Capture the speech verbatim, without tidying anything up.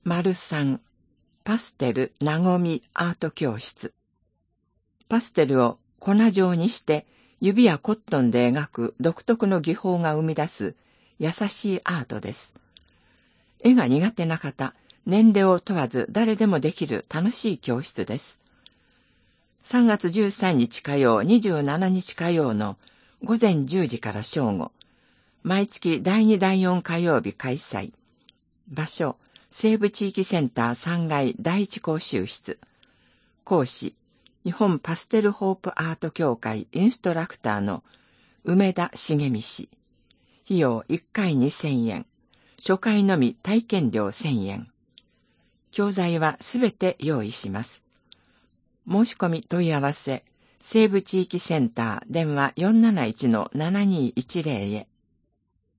丸さん、パステルなごみアート教室。パステルを粉状にして指やコットンで描く独特の技法が生み出す優しいアートです。絵が苦手な方、年齢を問わず誰でもできる楽しい教室です。さんがつじゅうさんにち火曜、にじゅうしちにち火曜のごぜんじゅうじから正午。毎月だいにだいよん火曜日開催。場所、西部地域センターさんがいだいいち講習室。講師、日本パステルホープアート協会インストラクターの梅田茂美氏。費用いっかいにせんえん。初回のみ体験料せんえん。教材はすべて用意します。申し込み問い合わせ、西部地域センター電話 よんなないちのななにいちぜろ へ。